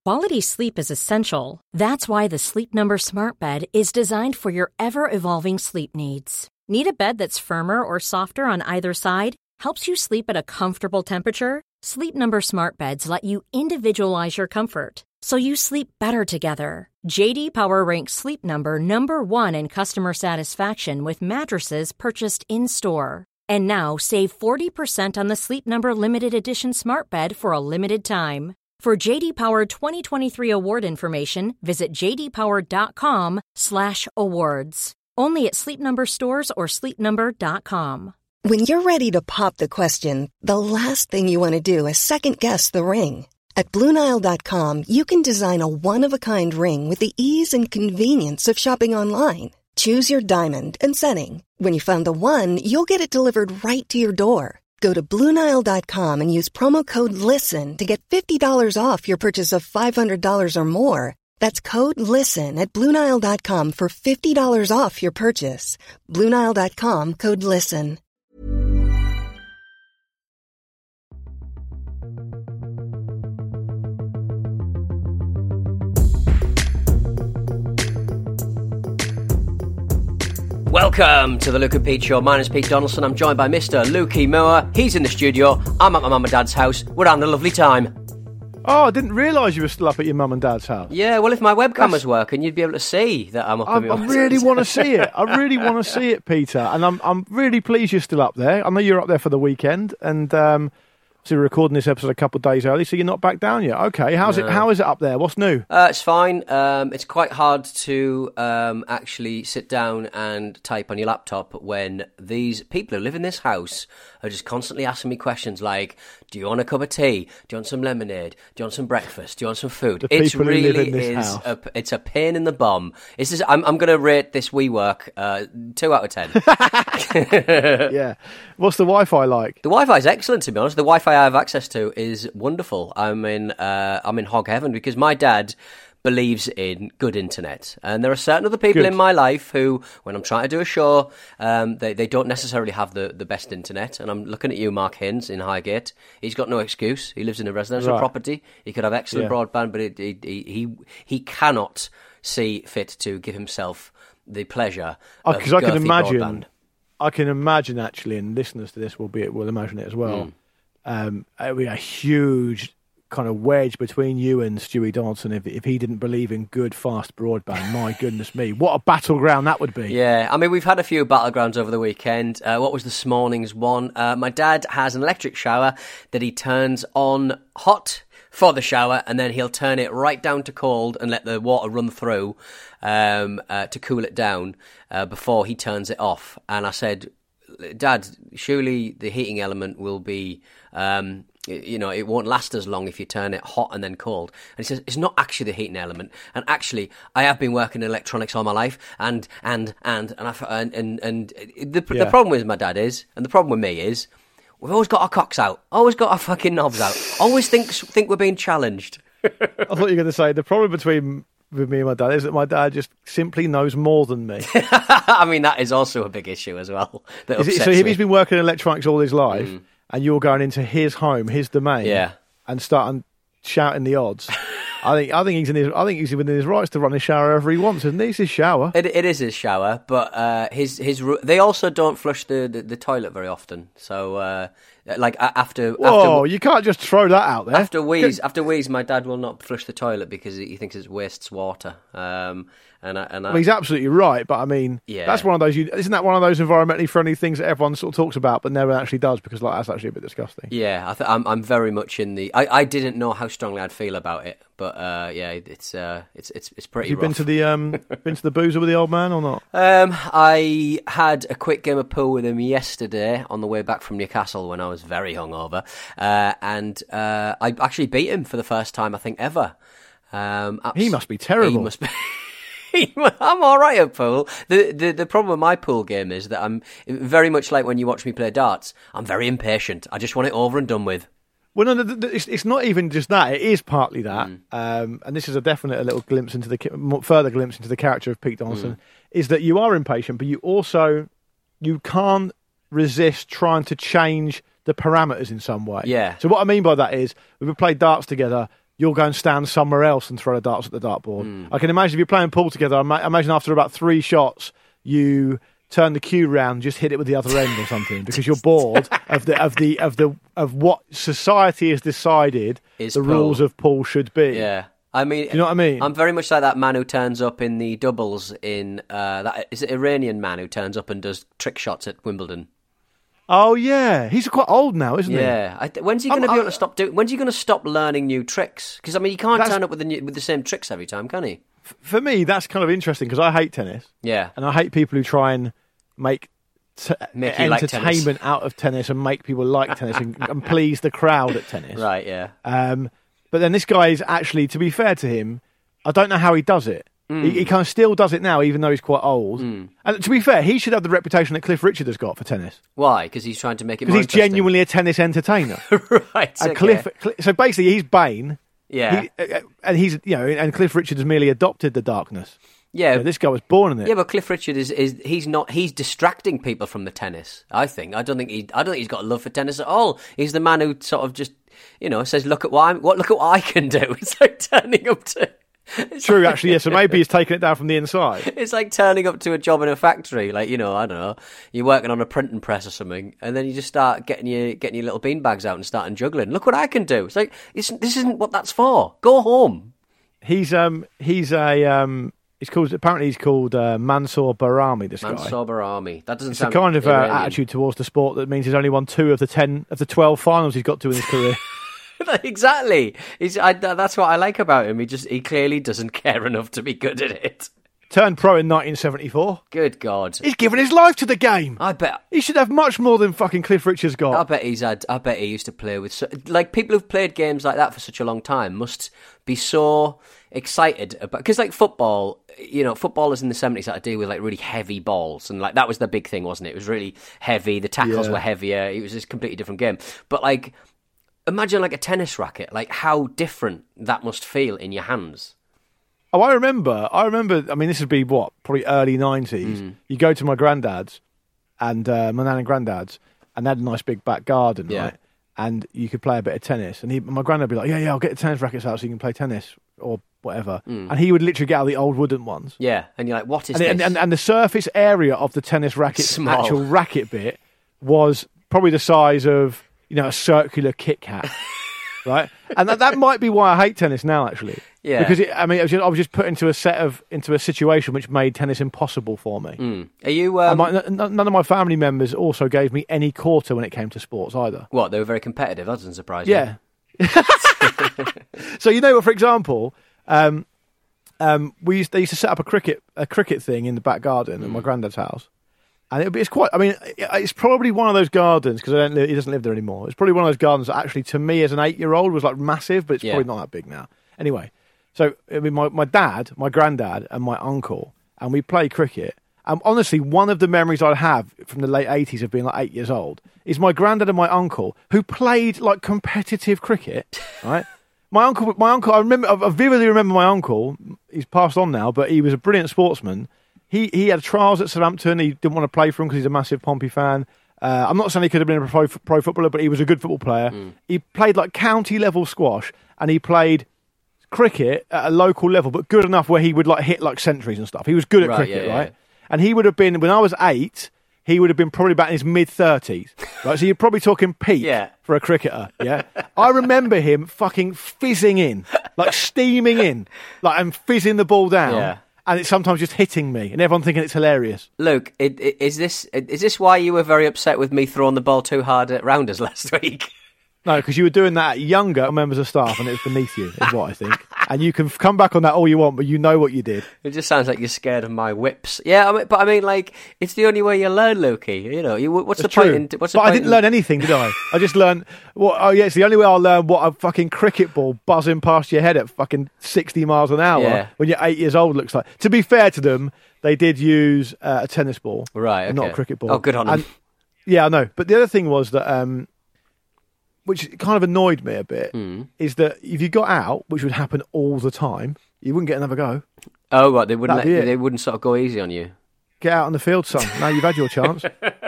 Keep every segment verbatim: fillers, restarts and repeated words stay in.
Quality sleep is essential. That's why the Sleep Number Smart Bed is designed for your ever-evolving sleep needs. Need a bed that's firmer or softer on either side? Helps you sleep at a comfortable temperature? Sleep Number Smart Beds let you individualize your comfort, so you sleep better together. J D Power ranks Sleep Number number one in customer satisfaction with mattresses purchased in-store. And now, save forty percent on the Sleep Number Limited Edition Smart Bed for a limited time. For J D Power twenty twenty-three award information, visit jdpower.com slash awards. Only at Sleep Number stores or sleep number dot com. When you're ready to pop the question, the last thing you want to do is second-guess the ring. At Blue Nile dot com, you can design a one-of-a-kind ring with the ease and convenience of shopping online. Choose your diamond and setting. When you find the one, you'll get it delivered right to your door. Go to Blue Nile dot com and use promo code LISTEN to get fifty dollars off your purchase of five hundred dollars or more. That's code LISTEN at Blue Nile dot com for fifty dollars off your purchase. Blue Nile dot com, code LISTEN. Welcome to the Luke and Pete Show. My name's Pete Donaldson. I'm joined by Mister Lukey Moore. He's in the studio. I'm at my mum and dad's house. We're having a lovely time. Oh, I didn't realise you were still up at your mum and dad's house. Yeah, well, if my webcam was working, you'd be able to see that I'm up I, at my I really want to see it. I really want to see it, Peter. And I'm I'm really pleased you're still up there. I know you're up there for the weekend, and um, so we're recording this episode a couple of days early, so you're not back down yet. Okay, how's no. it? How is it up there? What's new? Uh, it's fine. Um, it's quite hard to um, actually sit down and type on your laptop when these people who live in this house are just constantly asking me questions like, do you want a cup of tea? Do you want some lemonade? Do you want some breakfast? Do you want some food? The It's people who really live in this is house. a, it's a pain in the bum. It's just, I'm, I'm going to rate this WeWork uh, two out of ten. Yeah. What's the Wi-Fi like? The Wi-Fi is excellent, to be honest. The Wi-Fi I have access to is wonderful. I'm in uh, I'm in hog heaven because my dad believes in good internet, and there are certain other people Good. in my life who, when I'm trying to do a show, um, they they don't necessarily have the, the best internet. And I'm looking at you, Mark Hins in Highgate. He's got no excuse. He lives in a residential Right. property. He could have excellent Yeah. broadband, but it, it, he he he cannot see fit to give himself the pleasure of Because I can girthy imagine, broadband. I can imagine actually, and listeners to this will be will imagine it as well. Mm. Um, it would be a huge kind of wedge between you and Stewie Donaldson if if he didn't believe in good fast broadband. My goodness me, what a battleground that would be! Yeah, I mean, we've had a few battlegrounds over the weekend. Uh, what was this morning's one? Uh, my dad has an electric shower that he turns on hot for the shower, and then he'll turn it right down to cold and let the water run through um, uh, to cool it down uh, before he turns it off. And I said, Dad, surely the heating element will be... Um, you know, it won't last as long if you turn it hot and then cold. And he says, it's not actually the heating element. And actually, I have been working in electronics all my life, and and and and I, and, and, and the, Yeah. the problem with my dad is, and the problem with me is, we've always got our cocks out, always got our fucking knobs out, always think think we're being challenged. I thought you were going to say the problem between with me and my dad is that my dad just simply knows more than me. I mean, that is also a big issue as well. That Is it, upsets so if me. he's been working in electronics all his life, Mm. and you're going into his home, his domain, Yeah. and starting shouting the odds, I think I think he's in his I think he's within his rights to run his shower however he wants, isn't he? It's his shower. It, it is his shower, but uh, his his ru- they also don't flush the, the, the toilet very often. So, uh, like a- after Whoa, after you can't just throw that out there. after wheeze after wheeze, my dad will not flush the toilet because he he thinks it wastes water. Um, and I, and I, Well, he's absolutely right, but I mean, Yeah. that's one of those. You, isn't that one of those environmentally friendly things that everyone sort of talks about, but never actually does because like that's actually a bit disgusting. yeah, I th- I'm I'm very much in the. I, I didn't know how strongly I'd feel about it, but uh, yeah, it's uh, it's it's it's pretty. Have you been rough. to the um, been to the boozer with the old man or not? Um, I had a quick game of pool with him yesterday on the way back from Newcastle when I was very hungover, uh, and uh, I actually beat him for the first time I think ever. Um, abs- He must be terrible. He must be. I'm all right at pool. The, the the problem with my pool game is that I'm very much like when you watch me play darts. I'm very impatient. I just want it over and done with. Well, no, no, no, it's, it's not even just that. It is partly that, Mm. um, and this is a definite a little glimpse into the ca- more- further glimpse into the character of Pete Donaldson. Mm. Is that you are impatient, but you also you can't resist trying to change the parameters in some way. Yeah. So what I mean by that is we've played darts together. you'll go and stand somewhere else and throw the darts at the dartboard. Mm. I can imagine if you're playing pool together, I ma- imagine after about three shots, you turn the cue round, just hit it with the other end or something, because you're bored of the of the of the of what society has decided Is the pool. rules of pool should be. Yeah. I mean, Do you know what I mean? I'm very much like that man who turns up in the doubles in uh, that is it Iranian man who turns up and does trick shots at Wimbledon. Oh yeah, he's quite old now, isn't he? Yeah, I, when's he going to I'm- be able I'm- to stop doing? When's he going to stop learning new tricks? Because I mean, he can't That's- turn up with the new, with the same tricks every time, can he? For me, that's kind of interesting because I hate tennis, Yeah, and I hate people who try and make. T- Make you like entertainment out of tennis and make people like tennis and, and please the crowd at tennis. right. Yeah, Um, but then this guy is actually, to be fair to him, I don't know how he does it. He, he kind of still does it now, even though he's quite old. And to be fair, he should have the reputation that Cliff Richard has got for tennis why? Because he's trying to make it because more he's interesting. genuinely a tennis entertainer. right. And okay. Cliff, Cl- so basically, he's Bane. Yeah, He, uh, and he's you know, and Cliff Richard has merely adopted the darkness. yeah. You know, this guy was born in it. Yeah, but Cliff Richard is, is he's not he's distracting people from the tennis. I think I don't think he I don't think he's got a love for tennis at all. He's the man who sort of just you know says look at what I'm what look at what I can do. It's like turning up to it's True, like, actually, yes. So maybe he's taken it down from the inside. It's like turning up to a job in a factory. Like you know I don't know you're working on a printing press or something, and then you just start getting your getting your little bean bags out and starting juggling. Look what I can do. It's like it's, this isn't what that's for. Go home. He's um he's a um he's called apparently he's called uh, Mansour Barami. This guy. Mansour Barami. That doesn't It's a sound kind of uh, Iranian. attitude towards the sport that means he's only won two of the ten of the twelve finals he's got to in his career. Exactly. He's, I, that's what I like about him. He just he clearly doesn't care enough to be good at it. Turned pro in nineteen seventy-four. Good God. He's given his life to the game. I bet. He should have much more than fucking Cliff Richard's I got. bet he's had. I bet he used to play with so, like people who've played games like that for such a long time must be so excited about because like football, you know, footballers in the seventies had to deal with like really heavy balls and like that was the big thing, wasn't it? It was really heavy. The tackles Yeah. were heavier. It was this completely different game. But like, imagine like a tennis racket. Like how different that must feel in your hands. Oh, I remember. I remember. I mean, this would be what probably early nineties. Mm. You go to my granddad's and uh, my nan and granddad's, and they had a nice big back garden, Yeah. right? And you could play a bit of tennis. And he, my granddad would be like, "Yeah, yeah, I'll get the tennis rackets out so you can play tennis or whatever." Mm. And he would literally get out the old wooden ones. Yeah, and you're like, what is And, this? and, and, and the surface area of the tennis racket's Small. actual racket bit was probably the size of you know a circular Kit Kat, right? And that, that might be why I hate tennis now, actually. Yeah. Because it, I mean, I was, just, I was just put into a set of into a situation which made tennis impossible for me. Mm. Are you? And Um, my, n- none of my family members also gave me any quarter when it came to sports either. what? They were very competitive. That doesn't surprise Yeah. me. So you know, for example, um, um, we used, they used to set up a cricket a cricket thing in the back garden at my granddad's house, and it, it's quite. I mean, it- it's probably one of those gardens because he doesn't live there anymore. It's probably one of those gardens that actually, to me as an eight year old, was like massive, but it's Yeah. probably not that big now. Anyway, so I mean, my my dad, my granddad, and my uncle, and we play cricket. And honestly, one of the memories I have from the late eighties of being like eight years old is my granddad and my uncle who played like competitive cricket, right? My uncle, my uncle, I remember, I vividly remember my uncle. He's passed on now, but he was a brilliant sportsman. He he had trials at Southampton. He didn't want to play for him because he's a massive Pompey fan. Uh, I'm not saying he could have been a pro, pro footballer, but he was a good football player. Mm. He played like county level squash, and he played cricket at a local level, but good enough where he would like hit like centuries and stuff. He was good at Right, cricket, yeah, yeah, right? yeah. And he would have been when I was eight. He would have been probably about in his mid thirties, right? So you're probably talking peak Yeah. for a cricketer. Yeah, I remember him fucking fizzing in, like steaming in, like and fizzing the ball down. Yeah. And it's sometimes just hitting me, and everyone thinking it's hilarious. Luke, it, it, is this is this why you were very upset with me throwing the ball too hard at rounders last week? No, because you were doing that at younger members of staff, and it was beneath you, is what I think. And you can f- come back on that all you want, but you know what you did. It just sounds like you're scared of my whips. Yeah, I mean, but I mean, like, it's the only way you learn, Lukey. You know, you, what's It's the point? true. In, what's the but I point didn't in- learn anything, did I? I just learned, what, oh yeah, it's the only way I'll learn what a fucking cricket ball buzzing past your head at fucking sixty miles an hour Yeah. when you're eight years old looks like. To be fair to them, they did use uh, a tennis ball, Right, and not okay. a cricket ball. Oh, good on them. And, yeah, I know. But the other thing was that, um, which kind of annoyed me a bit, Mm. is that if you got out, which would happen all the time, you wouldn't get another go. Oh, what they wouldn't let, That'd be it. they wouldn't sort of go easy on you. Get out on the field, son. Now you've had your chance.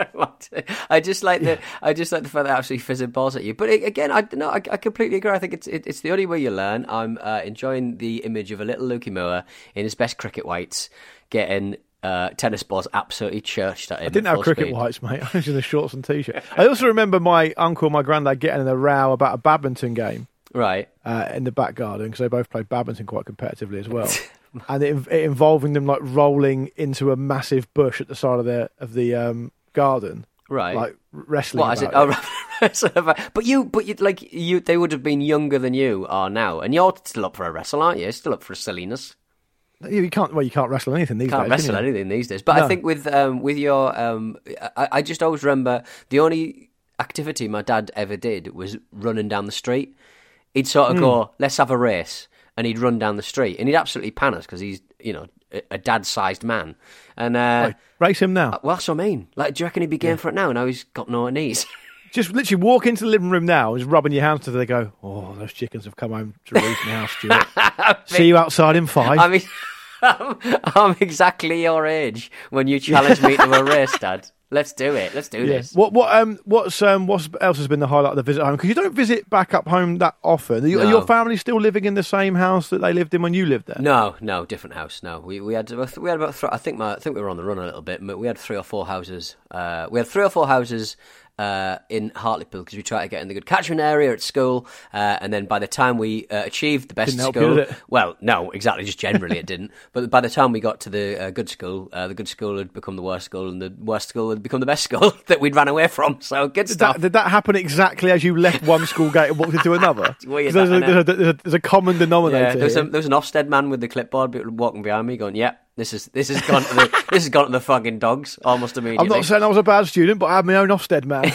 I just like the I just like the fact that actually fizzing balls at you. But it, again, I no, I, I completely agree. I think it's it, it's the only way you learn. I'm uh, enjoying the image of a little Lukey Moore in his best cricket whites getting uh, tennis balls absolutely churched at him. I didn't have cricket speed. whites, mate. I was in the shorts and t-shirt. I also remember my uncle and my granddad getting in a row about a badminton game. Right. Uh, in the back garden, because they both played badminton quite competitively as well. And it, it involving them like rolling into a massive bush at the side of the of the um, garden, right? Like wrestling. What is it? Oh, wrestling about. But you, but you, like you, they would have been younger than you are now, and you're still up for a wrestle, aren't you? Still up for a silliness. You can't. Well, you can't wrestle anything these can't days. Wrestle can you? anything these days. But No. I think with um, with your, um, I, I just always remember the only activity my dad ever did was running down the street. He'd sort of Mm. go, let's have a race. And he'd run down the street. And he'd absolutely pan us because he's, you know, a, a dad-sized man. And, uh, Right, race him now. well, that's what I mean. Like, do you reckon he'd be game for it now? Now he's got no knees. Just literally walk into the living room now and just rubbing your hands to them. They go, oh, those chickens have come home to roost in the house, Stuart. See you outside in five. I mean, I'm, I'm exactly your age when you challenge me to a race, Dad. Let's do it. Let's do Yeah. this. What what um what's um what else has been the highlight of the visit home? Because you don't visit back up home that often. Are, you, No. are your family still living in the same house that they lived in when you lived there? No, no, different house. No, we we had we had about th- I think my I think we were on the run a little bit. But we had three or four houses. Uh, we had three or four houses uh, in Hartlepool because we tried to get in the good catchment area at school. Uh, and then by the time we uh, achieved the best Didn't help you, school, did it? well, no, exactly. Just generally it didn't. But by the time we got to the uh, good school, uh, the good school had become the worst school, and the worst school had become the best school that we'd ran away from. So good Did stuff. that, did that happen exactly as you left one school gate and walked into another? Weird, 'Cause There's, a, that, there's, a, there's, a, there's a common denominator. Yeah, there was, a, here. there was an Ofsted man with the clipboard walking behind me, going, "Yep, this is this has gone to the this has gone to the fucking dogs almost immediately." I'm not saying I was a bad student, but I had my own Ofsted man.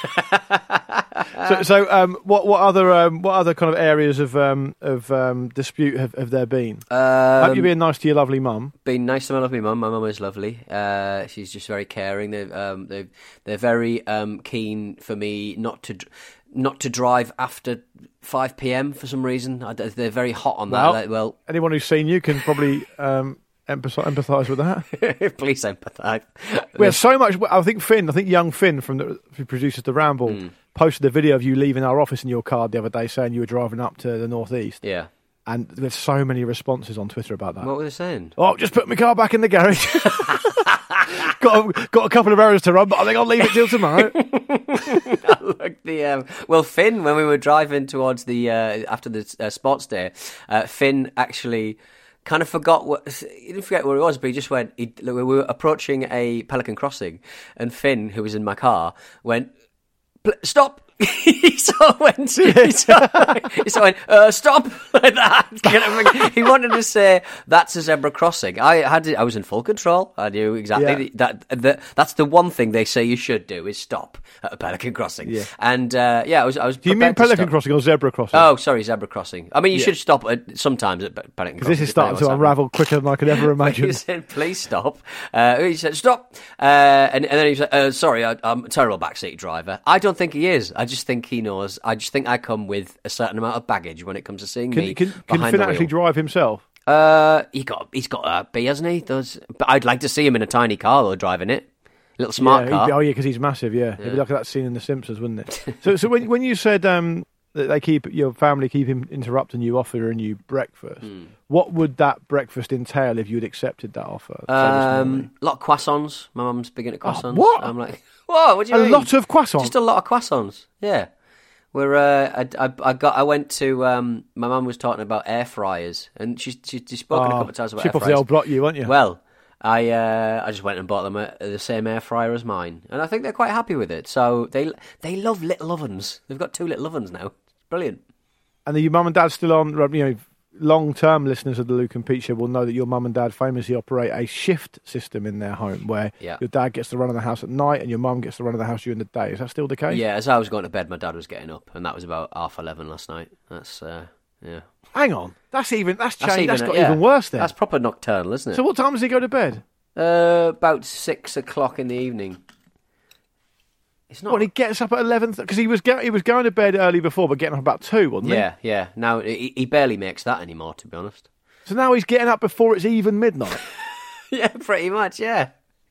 so, so um, what what other um, what other kind of areas of um, of um, dispute have, have there been? Um, Hope you're being nice to your lovely mum. Been nice to my lovely mum. My mum is lovely. Uh, she's just very caring. They um they they're very um keen for me not to dr- not to drive after five p.m. for some reason. I, they're very hot on that. Well, Like, well, Anyone who's seen you can probably um, empathise, empathise with that. please empathise. We had so much. I think Finn, I think young Finn from the who produces the Ramble, Mm. posted a video of you leaving our office in your car the other day, saying you were driving up to the northeast, Yeah. and there's so many responses on Twitter about that. What were they saying? Oh, just put my car back in the garage. got a, got a couple of errands to run, but I think I'll leave it till tomorrow. Look, the um, well, Finn, when we were driving towards the uh, after the uh, sports day, uh, Finn actually kind of forgot what he didn't forget where he was, but he just went. He, we were approaching a Pelican Crossing, and Finn, who was in my car, went, "Pl- "Stop." he sort of went, he sort of, he sort of went uh, stop, like that. Kind of, he wanted to say, that's a zebra crossing. I had, I was in full control. I knew exactly Yeah. that, that. That's the one thing they say you should do is stop at a Pelican Crossing. Yeah. And uh, yeah, I was. I was. Do you mean prepared to Pelican stop. Crossing or Zebra Crossing? Oh, sorry, zebra crossing. I mean, you Yeah. should stop at sometimes at Pe- Pelican Crossing. This is starting to depending on what's unravel quicker than I could ever happening. imagine. He said, "Please stop." Uh, he said, "Stop," uh, and, and then he said, uh, "Sorry, I, I'm a terrible backseat driver." I don't think he is. I just think he knows. I just think I come with a certain amount of baggage when it comes to seeing me Can, can, can behind Finn the actually wheel. drive himself? Uh, he got he's got a B, hasn't he? Does but I'd like to see him in a tiny car though, driving it, little smart yeah, car. he'd be- oh yeah, because he's massive. Yeah, it'd be like that scene in The Simpsons, wouldn't it? so, so when when you said um, that they keep your family keep him interrupting you, offering you breakfast, Mm. what would that breakfast entail if you'd accepted that offer? say, this morning? Um, a lot of croissants. My mum's big into croissants. what? I'm like, what? What do you a mean? lot of croissants. Just a lot of croissants. Yeah. We're, uh, I, I, I got. I went to. Um, my mum was talking about air fryers, and she's she, she's spoken a Oh, couple of times about chip air off fryers. the old block, you, weren't you? Well, I uh, I just went and bought them a, the same air fryer as mine, and I think they're quite happy with it. So they they love little ovens. They've got two little ovens now. Brilliant. And are your mum and dad still on? You know, long-term listeners of the Luke and Pete Show will know that your mum and dad famously operate a shift system in their home, where Yeah. your dad gets to run of the house at night and your mum gets to run of the house during the day. Is that still the case? Yeah, as I was going to bed, my dad was getting up, and that was about half eleven last night. That's uh, yeah. Hang on, that's even that's That's changed. That's even- got yeah. even worse then. That's proper nocturnal, isn't it? So what time does he go to bed? Uh, about six o'clock in the evening. It's not. Well, he gets up at eleven because he was go- he was going to bed early before, but getting up about two, wasn't yeah, yeah. Now he, he barely makes that anymore, to be honest. he? So now he's getting up before it's even midnight. Yeah, pretty much. Yeah,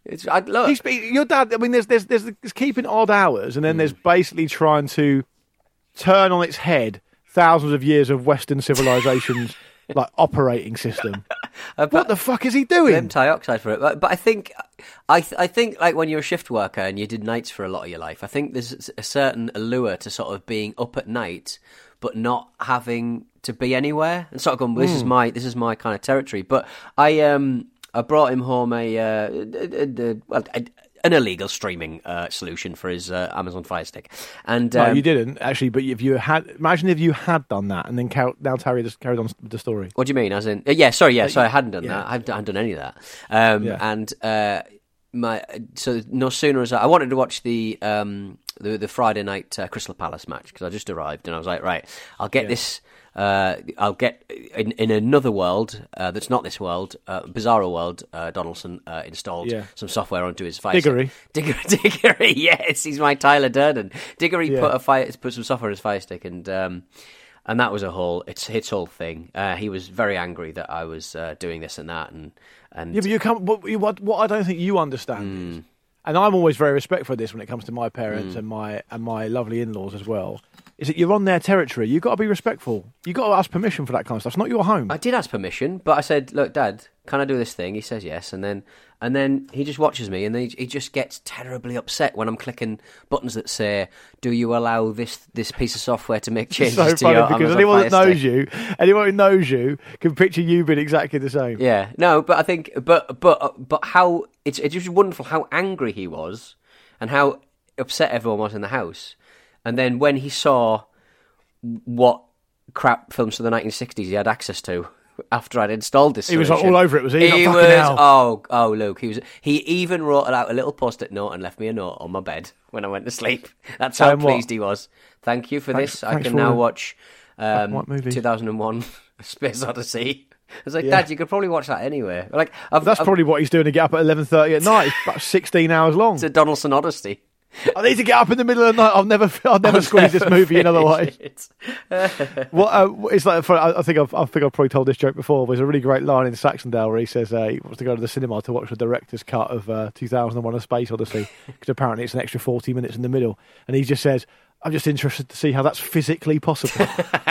It's I, look. He's, your dad. I mean, there's there's there's, there's keeping odd hours, and then mm. there's basically trying to turn on its head thousands of years of Western civilization's like operating system. Uh, what the fuck is he doing? Blame dioxide for it. But, but I think, I th- I think like when you're a shift worker and you did nights for a lot of your life, I think there's a certain allure to sort of being up at night, but not having to be anywhere and sort of going, this mm. is my this is my kind of territory. But I um I brought him home a, uh, a, a, a well. A, an illegal streaming uh, solution for his uh, Amazon Fire Stick. And um, no, you didn't actually. But if you had, imagine if you had done that and then car- now Terry just carried on with the story. What do you mean? As in, uh, yeah, sorry, yeah, sorry, I hadn't done yeah. that. I hadn't, I hadn't done any of that. Um, yeah. And uh, my so no sooner as I, I wanted to watch the um, the, the Friday night uh, Crystal Palace match because I just arrived and I was like, right, I'll get yeah. this. Uh, I'll get in, in another world uh, that's not this world, uh, Bizarro world. Uh, Donaldson uh, installed yeah. some software onto his fire. Diggory, Diggory, Diggory. Yes, he's my Tyler Durden. Diggory yeah. put a fire, put some software on his Fire Stick, and um, and that was a whole. It's its whole thing. Uh, he was very angry that I was uh, doing this and that, and and yeah, but you come. What, what, what I don't think you understand mm. is, and I'm always very respectful of this when it comes to my parents mm. and my and my lovely in-laws as well. Is that you're on their territory? You've got to be respectful. You've got to ask permission for that kind of stuff. It's not your home. I did ask permission, but I said, "Look, Dad, can I do this thing?" He says yes, and then and then he just watches me, and then he, he just gets terribly upset when I'm clicking buttons that say, "Do you allow this this piece of software to make changes so to funny your because Amazon anyone Fire that knows Stick?" you, anyone who knows you, can picture you being exactly the same. Yeah, no, but I think, but but but how it's it's just wonderful how angry he was, and how upset everyone was in the house, and then when he saw what crap films from the nineteen sixties he had access to after I'd installed this solution. He was like all over it, was he? He Not was, hell. oh, oh, Luke, he was. He even wrote out a little post-it note and left me a note on my bed when I went to sleep. That's how Saying pleased what? he was. Thank you for thanks, this. I can for now the... watch um, what movie? two thousand one Space Odyssey. I was like, yeah. Dad, you could probably watch that anywhere. Like, I've, That's I've, probably what he's doing to get up at eleven thirty at night. It's about sixteen hours long. It's a Donaldson Odyssey. I need to get up in the middle of the night. I'll never, I'll never I'll squeeze never this movie in otherwise. What uh, it's like? For, I think I've, I think I've probably told this joke before. There's a really great line in Saxondale where he says uh, he wants to go to the cinema to watch the director's cut of uh, two thousand one: A Space Odyssey because apparently it's an extra forty minutes in the middle, and he just says, "I'm just interested to see how that's physically possible."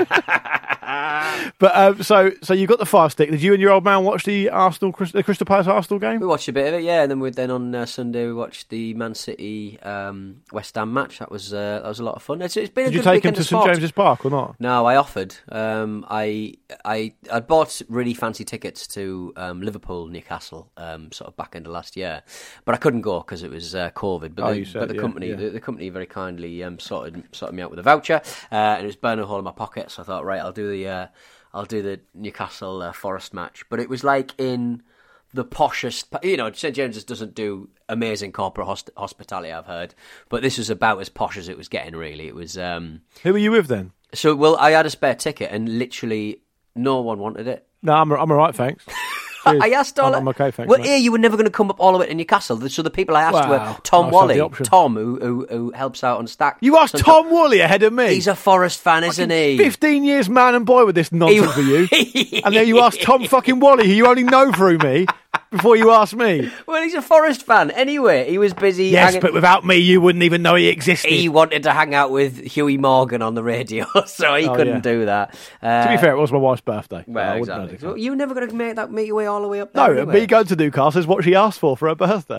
But um, so, so you got the Fire Stick. Did you and your old man watch the Arsenal, the Crystal Palace Arsenal game? We watched a bit of it, yeah. And then we then on uh, Sunday we watched the Man City um, West Ham match. That was uh, that was a lot of fun. It's, it's been. Did a you good take him weekend to of St sport. James's Park or not? No, I offered. Um, I I I bought really fancy tickets to um, Liverpool, Newcastle, um, sort of back end of last year, but I couldn't go because it was uh, COVID. But oh, the, you said, but the yeah, company yeah. The, the company very kindly um, sorted sorted me out with a voucher, uh, and it was burning a hole in my pocket. So I thought, right, I'll do the. Uh, I'll do the Newcastle uh, Forest match. But it was like in the poshest... You know, St James's doesn't do amazing corporate host- hospitality, I've heard. But this was about as posh as it was getting, really. It was... Um... Who were you with then? So, well, I had a spare ticket and literally no one wanted it. No, I'm, I'm all right, thanks. I asked all. I'm, I'm okay, thanks. Well, mate. here you were never going to come up all the way to Newcastle. So the people I asked wow. were Tom nice Wally, Tom, who, who who helps out on Stack. You asked Tom Wally ahead of me. He's a Forest fan, isn't he? Fifteen years man and boy with this nonsense he, for you, and then you asked Tom fucking Wally, who you only know through me, before you asked me. Well, he's a Forest fan. Anyway, he was busy. Yes, hanging... but without me, you wouldn't even know he existed. He wanted to hang out with Huey Morgan on the radio, so he oh, couldn't yeah. do that. Uh, to be fair, it was my wife's birthday. Well, I exactly. So you were never going to make that make your way all the way up there. No, anyway. Me going to Newcastle is what she asked for for her birthday.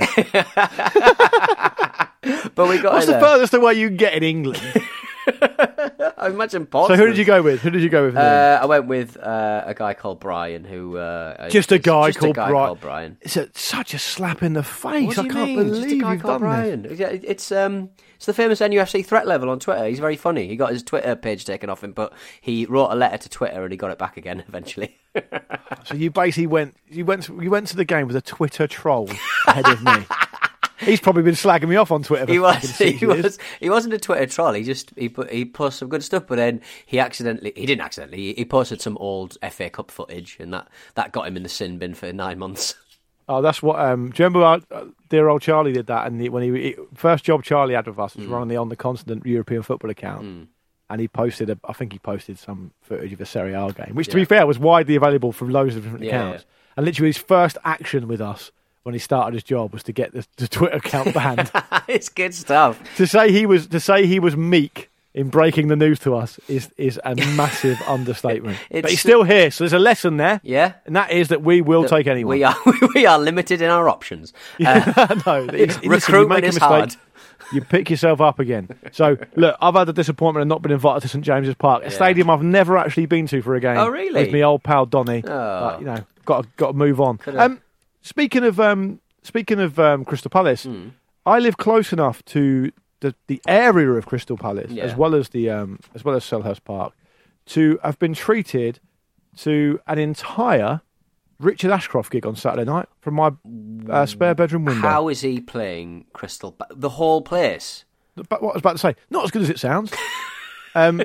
But we got. What's the there. furthest away you can get in England? I imagine Portsmouth. So who did you go with? Who did you go with? Uh, I went with uh, a guy called Brian, who uh, just a guy, just called, a guy Bri- called Brian. It's a, such a slap in the face. What do I you can't mean? believe just a guy you've called done Brian. this. Yeah, it's um, it's the famous N U F C threat level on Twitter. He's very funny. He got his Twitter page taken off him, but he wrote a letter to Twitter and he got it back again eventually. So you basically went, you went, to, you went to the game with a Twitter troll ahead of me. He's probably been slagging me off on Twitter for he was, six he years. was, he wasn't a Twitter troll. He just he put, he posted some good stuff, but then he accidentally, he didn't accidentally. He, he posted some old F A Cup footage, and that, that got him in the sin bin for nine months. Oh, that's what. Um, do you remember our, uh, dear old Charlie did that? And he, when he, he first job Charlie had with us was mm. running the On the Continent European football account, mm. and he posted. A, I think he posted some footage of a Serie A game, which, yeah. to be fair, was widely available from loads of different yeah, accounts. Yeah. And literally, his first action with us when he started his job was to get the, the Twitter account banned. It's good stuff. to say he was to say he was meek in breaking the news to us is is a massive understatement. But he's still here, so there's a lesson there. Yeah, and that is that we will that take anyone. We are we are limited in our options. Uh, no, it's, recruitment listen, you make a is mistake, hard. You pick yourself up again. So, look, I've had the disappointment of not being invited to St James's Park, a Yeah. stadium I've never actually been to for a game. Oh, really? With my old pal Donny. Oh. But, you know, got to, got to move on. Could've- Um, speaking of um, speaking of um, Crystal Palace, Mm. I live close enough to the, the area of Crystal Palace, Yeah. as well as the um, as well as Selhurst Park, to have been treated to an entire Richard Ashcroft gig on Saturday night from my uh, spare bedroom window. How is he playing Crystal? Pa- the whole place. But what I was about to say, not as good as it sounds. um,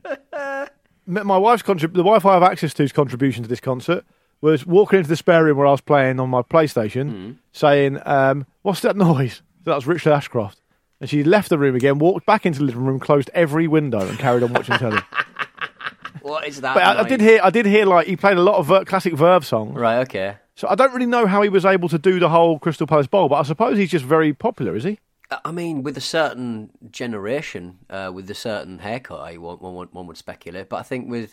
my wife's contrib- the wife I have access to's contribution to this concert was walking into the spare room where I was playing on my PlayStation, Mm. saying, um, "What's that noise?" So that was Richard Ashcroft, and she left the room again, walked back into the living room, closed every window, and carried on watching telly. What is that? But I, I did hear, I did hear, like he played a lot of ver- classic Verve songs. Right. Okay. So I don't really know how he was able to do the whole Crystal Palace Bowl, but I suppose he's just very popular, is he? I mean, with a certain generation, uh, with a certain haircut, I, one, one, one would speculate. But I think with,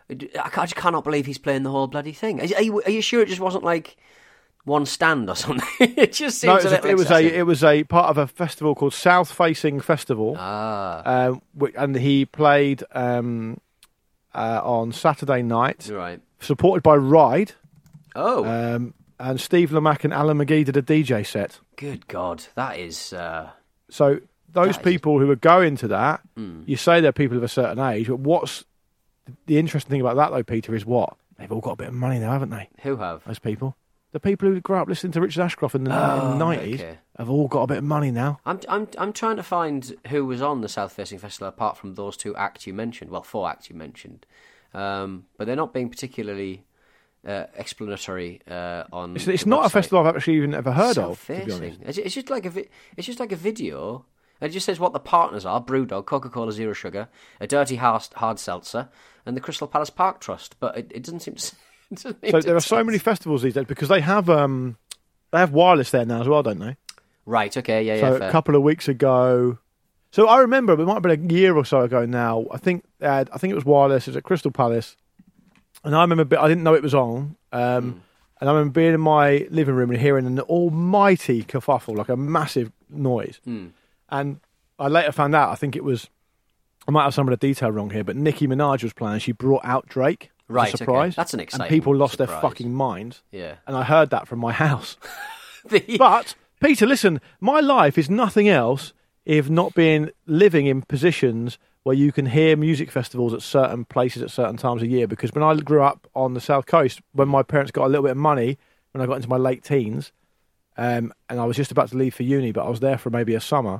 I just cannot believe he's playing the whole bloody thing. Are you, are you sure it just wasn't like one stand or something? It just seems No, a it was, little a, it was excessive. a it was a part of a festival called South Facing Festival, Ah, um, wh- and he played um, uh, on Saturday night, right. supported by Ride, Oh, um, and Steve Lamacq and Alan McGee did a D J set. good God, that is. Uh, So those That is- people who are going to that, mm. you say they're people of a certain age, but what's the interesting thing about that though, Peter, is what? They've all got a bit of money now, haven't they? Who have? Those people. The people who grew up listening to Richard Ashcroft in the Oh, nineties okay. have all got a bit of money now. I'm I'm I'm trying to find who was on the South Facing Festival apart from those two acts you mentioned. Well, four acts you mentioned, um, but they're not being particularly uh, explanatory uh, on. It's, it's the not a website. festival I've actually even ever heard of, to be South honest. Facing. It's, it's just like a vi- it's just like a video. It just says what the partners are: Brewdog, Coca-Cola Zero Sugar, a Dirty Hard, hard Seltzer, and the Crystal Palace Park Trust. But it, it doesn't seem to. It doesn't seem So to there are so tell- many festivals these days because they have um, they have wireless there now as well, don't they? Right. Okay. Yeah. So yeah. a Fair. couple of weeks ago, so I remember, but it might have been a year or so ago now. I think they had, I think it was wireless. It was at Crystal Palace, and I remember be- I didn't know it was on. Um, Mm. And I remember being in my living room and hearing an almighty kerfuffle, like a massive noise. Mm. And I later found out, I think it was, I might have some of the detail wrong here, but Nicki Minaj was playing. She brought out Drake as Right, a okay. surprise. That's an And exciting people lost surprise. their fucking minds. Yeah. And I heard that from my house. The- But, Peter, listen, my life is nothing else if not being living in positions where you can hear music festivals at certain places at certain times of year. Because when I grew up on the South Coast, when my parents got a little bit of money, when I got into my late teens, um, and I was just about to leave for uni, but I was there for maybe a summer,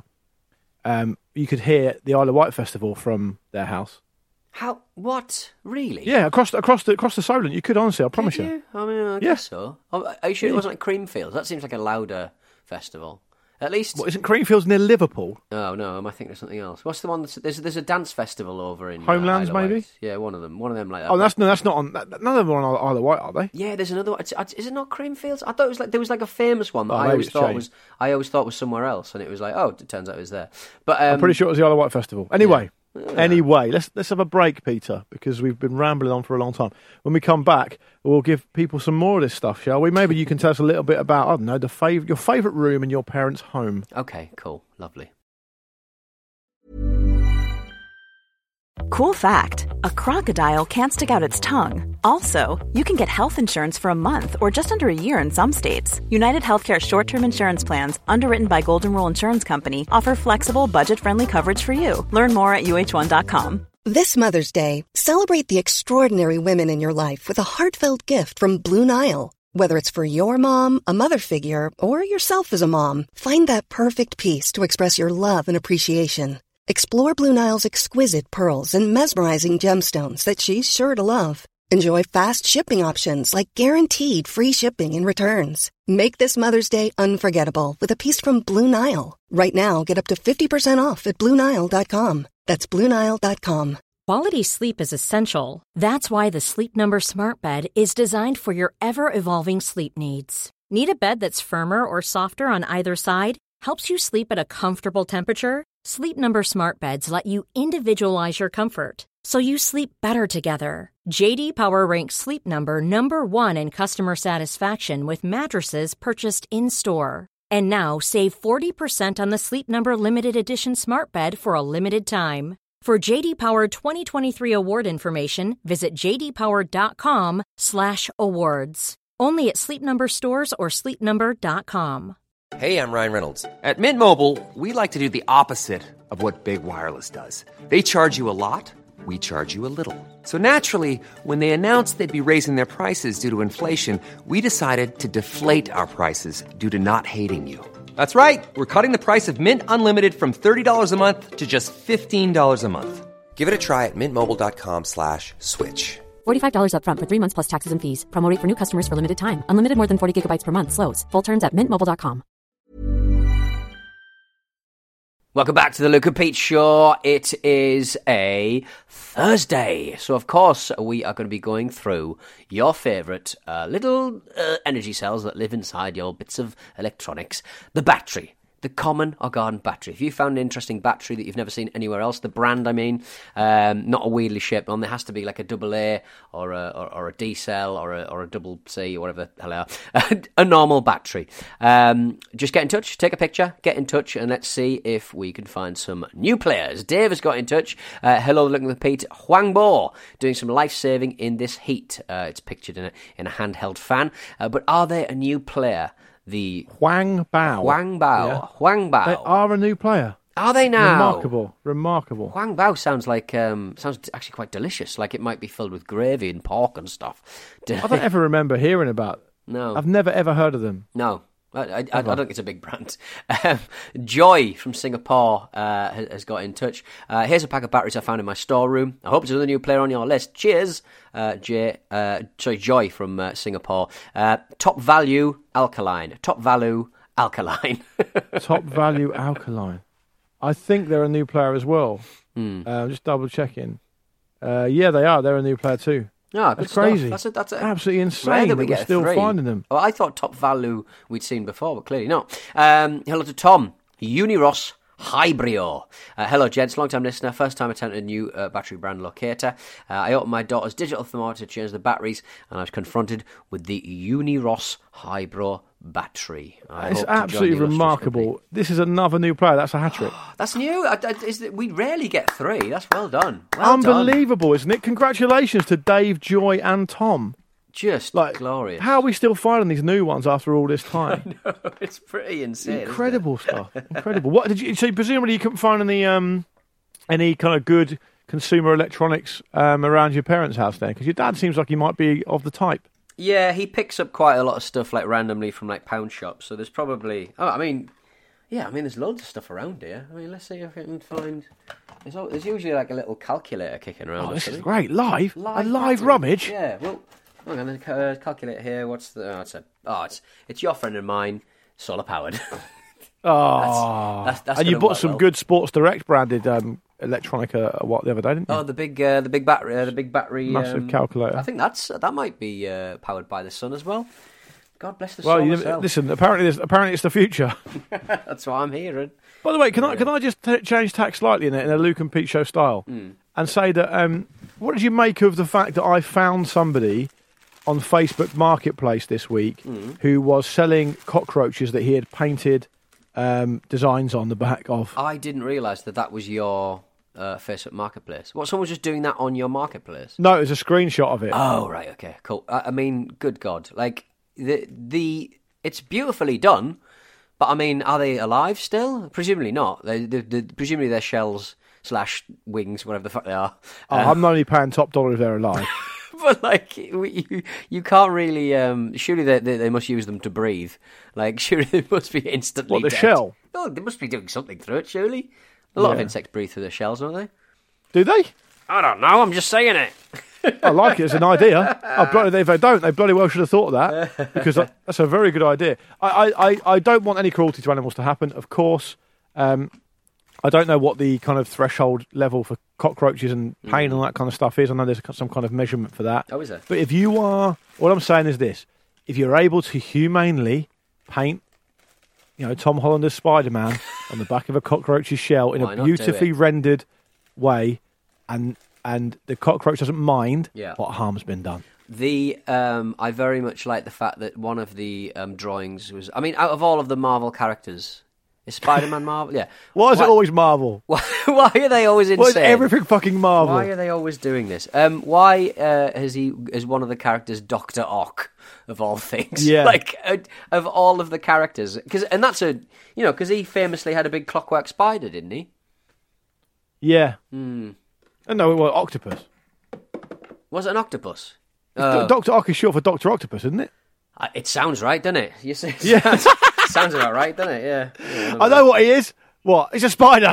um, you could hear the Isle of Wight Festival from their house. How? What? Really? Yeah, across the, across the across the Solent, you could honestly, I promise Did you. you? I mean, I Yeah. guess so. Oh, are you sure it Yeah. wasn't like Creamfields? That seems like a louder festival. At least. What, isn't Creamfields near Liverpool? Oh no, I think there's something else. What's the one? That's, there's there's a dance festival over in uh, Homelands, Isle of maybe? Wight. Yeah, one of them. One of them like that. Oh, that's no, that's not on. That, none of them are on Isle of Wight, are they? Yeah, there's another one. It's, it's, is it not Creamfields? I thought it was like there was like a famous one that Oh, I maybe always it's thought changed. was I always thought was somewhere else, and it was like, oh, it turns out it was there. But um, I'm pretty sure it was the Isle of Wight Festival. Anyway, Yeah. anyway, let's let's have a break, Peter, because we've been rambling on for a long time. When we come back, we'll give people some more of this stuff, shall we? Maybe you can tell us a little bit about, I don't know, the fav- your favourite room in your parents' home. Okay, cool, lovely. Cool fact, a crocodile can't stick out its tongue. Also, you can get health insurance for a month or just under a year in some states. United Healthcare short-term insurance plans, underwritten by Golden Rule Insurance Company, offer flexible, budget-friendly coverage for you. Learn more at U H one dot com. This Mother's Day, celebrate the extraordinary women in your life with a heartfelt gift from Blue Nile. Whether it's for your mom, a mother figure, or yourself as a mom, find that perfect piece to express your love and appreciation. Explore Blue Nile's exquisite pearls and mesmerizing gemstones that she's sure to love. Enjoy fast shipping options like guaranteed free shipping and returns. Make this Mother's Day unforgettable with a piece from Blue Nile. Right now, get up to fifty percent off at Blue Nile dot com. That's Blue Nile dot com. Quality sleep is essential. That's why the Sleep Number Smart Bed is designed for your ever-evolving sleep needs. Need a bed that's firmer or softer on either side? Helps you sleep at a comfortable temperature? Sleep Number Smart Beds let you individualize your comfort, so you sleep better together. J D Power ranks Sleep Number number one in customer satisfaction with mattresses purchased in-store. And now, save forty percent on the Sleep Number Limited Edition Smart Bed for a limited time. For J D Power twenty twenty-three award information, visit jdpower.com slash awards. Only at Sleep Number stores or sleep number dot com. Hey, I'm Ryan Reynolds. At Mint Mobile, we like to do the opposite of what Big Wireless does. They charge you a lot, we charge you a little. So naturally, when they announced they'd be raising their prices due to inflation, we decided to deflate our prices due to not hating you. That's right. We're cutting the price of Mint Unlimited from thirty dollars a month to just fifteen dollars a month. Give it a try at mintmobile.com slash switch. forty-five dollars up front for three months plus taxes and fees. Promo rate for new customers for limited time. Unlimited more than forty gigabytes per month. Slows full terms at mint mobile dot com. Welcome back to the Luke and Pete Show. It is a Thursday, so of course we are going to be going through your favourite uh, little uh, energy cells that live inside your bits of electronics. The battery. The common or garden battery. If you found an interesting battery that you've never seen anywhere else, the brand I mean, um, not a weirdly shaped one, there has to be like a double A or a, or, or a D cell or a, or a double C or whatever the hell they are, a normal battery. Um, just get in touch, take a picture, get in touch, and let's see if we can find some new players. Dave has got in touch. Uh, hello, looking at Pete. Huang Bo doing some life-saving in this heat. Uh, it's pictured in a, in a handheld fan. Uh, but are they a new player? The Huang Bao. Huang Bao. Yeah. Huang Bao. They are a new player. Are they now? Remarkable. Remarkable. Huang Bao sounds like um, sounds actually quite delicious. Like it might be filled with gravy and pork and stuff. I don't ever remember hearing about. No, I've never ever heard of them. No. I, I, I don't think it's a big brand. Um, Joy from Singapore uh, has, has got in touch. Uh, here's a pack of batteries I found in my storeroom. I hope there's another new player on your list. Cheers, uh, Jay, uh, sorry, Joy from uh, Singapore. Uh, top value alkaline. Top value alkaline. Top value alkaline. I think they're a new player as well. Mm. Uh, just double checking. Uh, yeah, they are. They're a new player too. No, that's crazy. That's a, that's a, absolutely insane that, that we we're get still three. finding them. Oh, I thought top value we'd seen before, but clearly not. Um, hello to Tom, Uniross Hybrio. Uh, hello, gents, long-time listener, first time attempting a new uh, battery brand locator. Uh, I opened my daughter's digital thermometer to change the batteries, and I was confronted with the Uniross Hybrio battery. I it's hope to join absolutely the illustrious remarkable. company. This is another new player. That's a hat-trick. That's new. I, I, is that we rarely get three. That's well done. Well Unbelievable, done. Isn't it? Congratulations to Dave, Joy, and Tom. Just like, glorious. How are we still finding these new ones after all this time? I know, it's pretty insane. Incredible stuff. Incredible. What did you? So presumably you couldn't find any um, any kind of good consumer electronics um, around your parents' house then, because your dad seems like he might be of the type. Yeah, he picks up quite a lot of stuff like randomly from like pound shops. So there's probably. Oh, I mean, yeah, I mean, there's loads of stuff around here. I mean, let's see if I can find. There's, all, there's usually like a little calculator kicking around. Oh, this is great. Live, live a live battery. rummage. Yeah. Well. Hang on, uh, calculate here. What's the? Oh, it's a. Oh, it's it's your friend and mine, solar powered. Oh, that's, that's, that's and you bought some well. good Sports Direct branded um, electronica. Uh, what the other day, didn't you? Oh, the big, uh, the big battery, uh, the big battery, massive um, calculator. I think that's that might be uh, powered by the sun as well. God bless the well, solar you, cell. listen. Apparently, there's, apparently it's the future. That's what I'm hearing. By the way, can yeah. I can I just t- change tack slightly in a, in a Luke and Pete show style mm. and say that um, what did you make of the fact that I found somebody on Facebook Marketplace this week mm. who was selling cockroaches that he had painted um, designs on the back of? I didn't realise that that was your uh, Facebook Marketplace. What, someone was just doing that on your Marketplace? No, it was a screenshot of it. Oh, right, okay, cool. I, I mean, good God. Like, the the it's beautifully done, but I mean, are they alive still? Presumably not. They, they, they, presumably they're shells slash wings, whatever the fuck they are. Oh, uh, I'm only paying top dollar if they're alive. But, like, you, you can't really... Um, surely they, they, they must use them to breathe. Like, surely they must be instantly What, the dead. shell? No, they must be doing something through it, surely. A lot yeah. of insects breathe through their shells, don't they? Do they? I don't know, I'm just saying it. I like it as an idea. Oh, bloody, if they don't, they bloody well should have thought of that, because that's a very good idea. I, I, I don't want any cruelty to animals to happen, of course. Um, I don't know what the kind of threshold level for cockroaches and pain mm. and all that kind of stuff is. I know there's some kind of measurement for that. Oh, is there? But if you are... What I'm saying is this. if you're able to humanely paint, you know, Tom Hollander's Spider-Man on the back of a cockroach's shell in Why a not beautifully do it? rendered way, and and the cockroach doesn't mind Yeah. what harm's been done. The um, I very much like the fact that one of the um, drawings was. I mean, out of all of the Marvel characters, is Spider-Man Marvel? Yeah. Why is Why- it always Marvel? Why, why are they always insane? Why is everything fucking Marvel? Why are they always doing this? Um, why uh, has he is one of the characters Doctor Ock of all things? Yeah. like uh, of all of the characters, because and that's a you know because he famously had a big clockwork spider, didn't he? Yeah. Hmm. Oh, no, well, octopus. Was it an octopus? Uh, Doctor Ock is short for Doctor Octopus, isn't it? uh, it sounds right, doesn't it? You say, Yeah. sounds, sounds about right, doesn't it? Yeah. yeah I know what he is. What? He's a spider.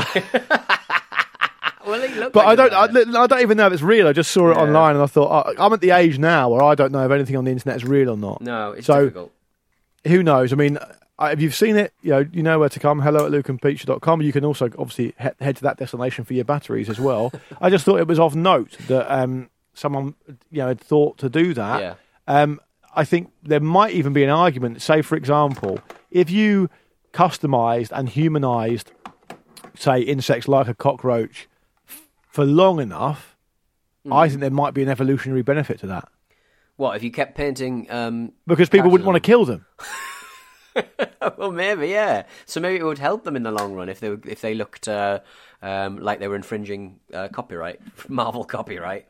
Well, he looked But like I a don't. I, spider. I don't even know if it's real. I just saw it Yeah. online and I thought oh, I'm at the age now where I don't know if anything on the internet is real or not. No, it's so, difficult. Who knows? I mean, I- if you've seen it, you know you know where to come. Hello at luke and peach dot com. You can also obviously he- head to that destination for your batteries as well. I just thought it was of note that um, someone you know had thought to do that. Yeah. Um, I think there might even be an argument. Say, for example, if you customised and humanised, say, insects like a cockroach f- for long enough, Hmm. I think there might be an evolutionary benefit to that What if you kept painting? Um, because people characters wouldn't want to kill them. well, maybe, yeah. So maybe it would help them in the long run if they were- if they looked uh, um, like they were infringing uh, copyright, Marvel copyright.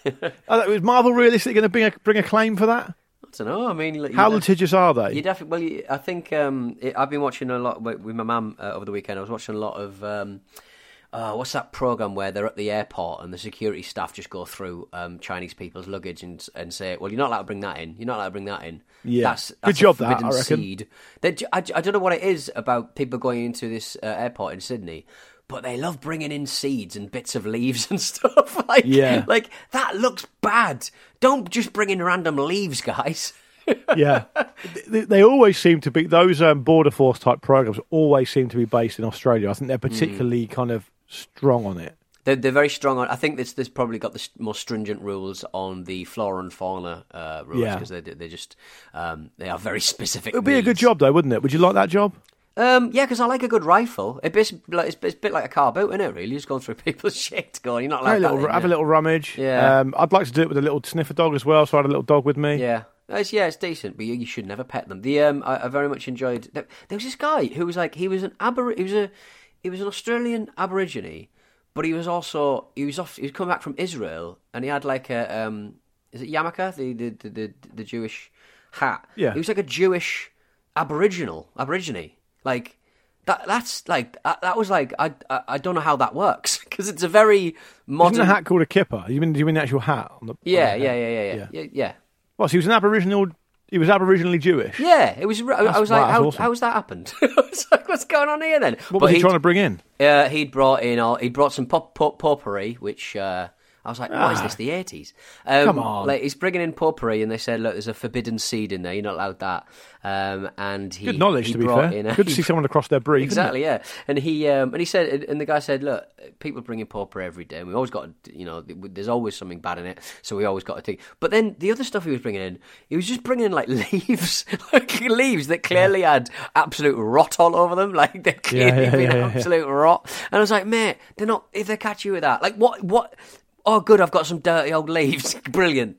Uh, Is Marvel realistically going to bring a, bring a claim for that? I don't know. I mean, like, How you'd- litigious are they? You definitely. Well, you, I think um, it, I've been watching a lot with, with my mum uh, over the weekend. I was watching a lot of um, uh, what's that program where they're at the airport and the security staff just go through um, Chinese people's luggage and and say, "Well, you're not allowed to bring that in. You're not allowed to bring that in." Yeah. that's, Good that's job a that, forbidden I reckon. seed. They, I, I don't know what it is about people going into this uh, airport in Sydney. But they love bringing in seeds and bits of leaves and stuff. like, Yeah. like that looks bad. Don't just bring in random leaves, guys. Yeah, they, they always seem to be those um, border force type programs. Always seem to be based in Australia. I think they're particularly Mm. kind of strong on it. They're, they're very strong on. I think this this probably got the st- more stringent rules on the flora and fauna uh, rules Yeah. because they they just um, they are very specific. It would be a good needs. job, though, wouldn't it? Would you like that job? Um, yeah, because I like a good rifle. It bas- like, it's, it's a bit like a car boot, isn't it? Really, just going through people's shit. Going, you're not allowed Have a that little, in, have a yeah. little rummage. Yeah. Um, I'd like to do it with a little sniffer dog as well. So I had a little dog with me. Yeah. It's, yeah, it's decent, but you, you should never pet them. The um, I, I very much enjoyed. There, there was this guy who was like he was an abor- he was a he was an Australian Aborigine, but he was also he was off he was coming back from Israel, and he had like a um, is it yarmulke, the the, the the the Jewish hat? Yeah. He was like a Jewish Aboriginal Aborigine, like. That that's like that, that was like I, I I don't know how that works because it's a very modern Isn't a hat called a kipper? You mean, do you mean the actual hat? On the, yeah, on the yeah, head? yeah yeah yeah yeah yeah What, so he was an Aboriginal... He was Aboriginally Jewish? yeah. It was. I, I That's- was wow, like, that's how awesome. how's that happened? I was like, what's going on here then? What was he trying to bring in? Uh, he'd brought in all. He'd brought some pop, pop potpourri, which uh, I was like, what is Ah. this? The eighties? Um, Come on. Like he's bringing in potpourri, and they said, look, there's a forbidden seed in there. You're not allowed that. Um, and he Good knowledge, he to be brought fair. in a- Good to see someone across their brief. isn't it? Exactly, yeah. And he um, and he said, and the guy said, look, people bring in potpourri every day, and we always got, to, you know, there's always something bad in it, so we always got to take. But then the other stuff he was bringing in, he was just bringing in like leaves, like leaves that clearly had absolute rot all over them, like they're clearly yeah, been yeah, yeah. absolute rot. And I was like, mate, they're not. If they catch you with that, like what, what? Oh, good, I've got some dirty old leaves. Brilliant.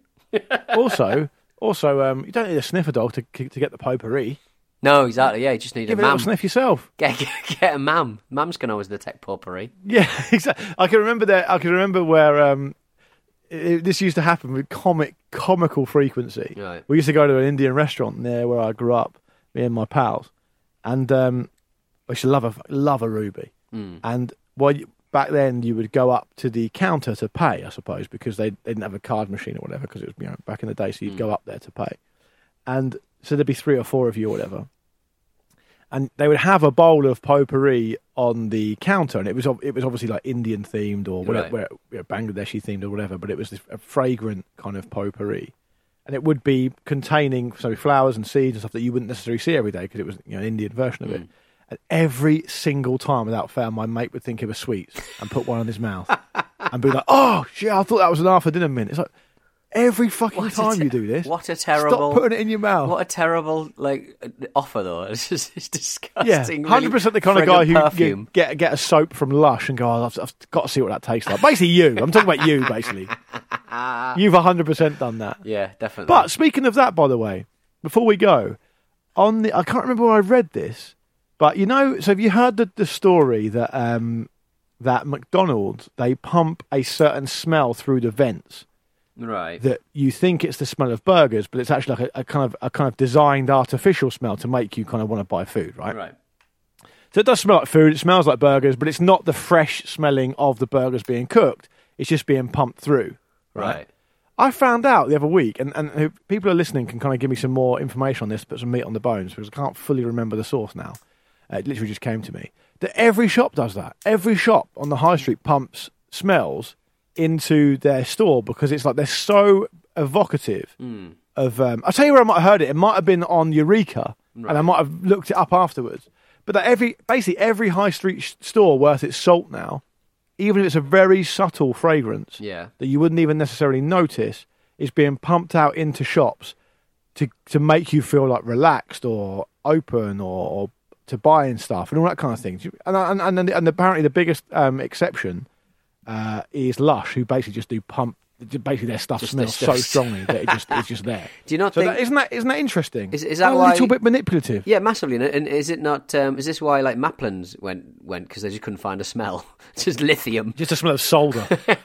also, also, um, you don't need a sniffer dog to to get the potpourri. No, exactly. Yeah, you just need Give a it a little mam. sniff yourself. Get, get, get a mam. Mams can always detect potpourri. Yeah, exactly. I can remember that. I can remember where um, it, this used to happen with comic comical frequency. Right. We used to go to an Indian restaurant near where I grew up, me and my pals, and um, I used to love a love a ruby. Mm. And well, you, back then you would go up to the counter to pay, I suppose, because they, they didn't have a card machine or whatever. Because it was you know back in the day, so you'd Mm. go up there to pay, and so there'd be three or four of you or whatever. And they would have a bowl of potpourri on the counter, and it was ob- it was obviously like Indian themed or whatever, Right. where, you know, Bangladeshi themed or whatever. But it was this, a fragrant kind of potpourri, and it would be containing sorry flowers and seeds and stuff that you wouldn't necessarily see every day because it was you know an Indian version of it. And every single time, without fail, my mate would think it was sweets and put one on his mouth and be like, "Oh shit, I thought that was an after dinner mint." It's like, Every fucking What a time te- you do this. What a terrible... Stop putting it in your mouth. What a terrible, like, offer, though. It's just it's disgusting. Yeah, one hundred percent the kind of guy who perfume. you get get a soap from Lush and go, oh, I've, I've got to see what that tastes like. Basically you. I'm talking about you, basically. You've one hundred percent done that. Yeah, definitely. But speaking of that, by the way, before we go, on the I can't remember where I read this, but you know, so have you heard the, the story that um, that McDonald's, they pump a certain smell through the vents? Right. That you think it's the smell of burgers, but it's actually like a, a kind of a kind of designed artificial smell to make you kind of want to buy food, right? Right. So it does smell like food, it smells like burgers, but it's not the fresh smelling of the burgers being cooked. It's just being pumped through. Right. Right. I found out the other week, and, and who, people who are listening can kind of give me some more information on this, put some meat on the bones, because I can't fully remember the source now. Uh, it literally just came to me. That every shop does that. Every shop on the high street pumps smells into their store because it's like they're so evocative Mm. of... Um, I'll tell you where I might have heard it. It might have been on Eureka, Right. and I might have looked it up afterwards. But that every basically every high street sh- store worth its salt now, even if it's a very subtle fragrance Yeah. that you wouldn't even necessarily notice, is being pumped out into shops to to make you feel like relaxed or open or, or to buying stuff and all that kind of thing. And and and, and apparently the biggest um, exception uh, is Lush, who basically just do pump. Basically, their stuff Just smells their so stuff. strongly that it just it's just there. Do you not So think... that, isn't that isn't that interesting? Is- is that a why- little bit manipulative? Yeah, massively. And- And is it not? Um, is this why like Maplin's went went because they just couldn't find a smell? It's just lithium. Just a smell of solder.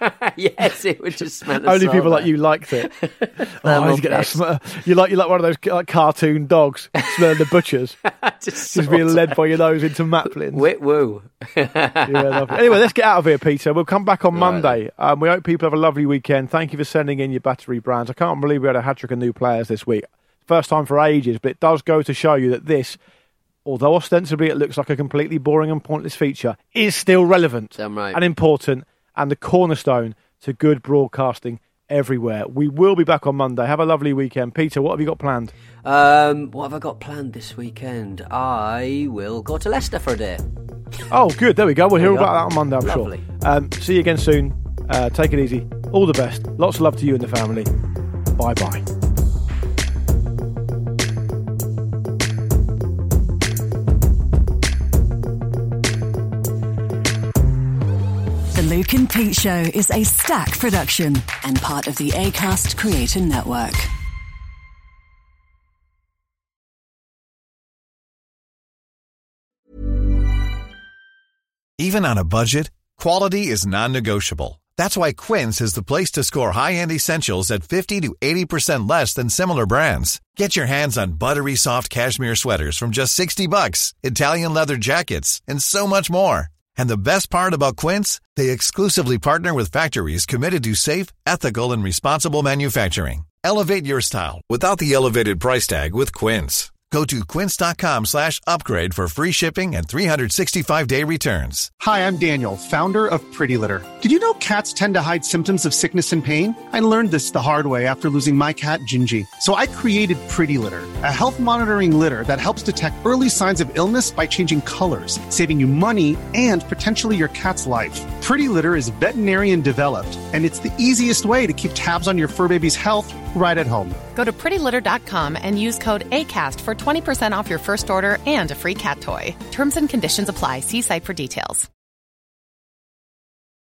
Yes, it would just smell. Of Only people solder. like you liked it. oh, I need to get that piss. smell. You like you like one of those like cartoon dogs smelling the butchers, just, just being led by your nose into Maplin. Wit woo. Yeah, lovely. Anyway, let's get out of here, Peter. We'll come back on Right, Monday. Um, we hope people have a lovely weekend. Thank you for sending in your battery brands. I can't believe we had a hat trick of new players this week. First time for ages, but it does go to show you that this, although ostensibly it looks like a completely boring and pointless feature, is still relevant Damn right. and important and the cornerstone to good broadcasting everywhere. We will be back on Monday. Have a lovely weekend. Peter, what have you got planned? Um, what have I got planned this weekend? I will go to Leicester for a day. Oh, good. There we go. We'll hear There you about go. that on Monday, I'm Lovely. sure. Um, see you again soon. Uh, take it easy. All the best. Lots of love to you and the family. Bye-bye. The Luke and Pete Show is a Stack production and part of the Acast Creator Network. Even on a budget, quality is non-negotiable. That's why Quince is the place to score high-end essentials at fifty to eighty percent less than similar brands. Get your hands on buttery soft cashmere sweaters from just sixty bucks, Italian leather jackets, and so much more. And the best part about Quince, they exclusively partner with factories committed to safe, ethical, and responsible manufacturing. Elevate your style without the elevated price tag with Quince. Go to quince.com slash upgrade for free shipping and three sixty-five day returns. Hi, I'm Daniel, founder of Pretty Litter. Did you know cats tend to hide symptoms of sickness and pain? I learned this the hard way after losing my cat, Gingy. So I created Pretty Litter, a health monitoring litter that helps detect early signs of illness by changing colors, saving you money and potentially your cat's life. Pretty Litter is veterinarian developed, and it's the easiest way to keep tabs on your fur baby's health right at home. Go to pretty litter dot com and use code ACAST for twenty percent off your first order and a free cat toy. Terms and conditions apply. See site for details.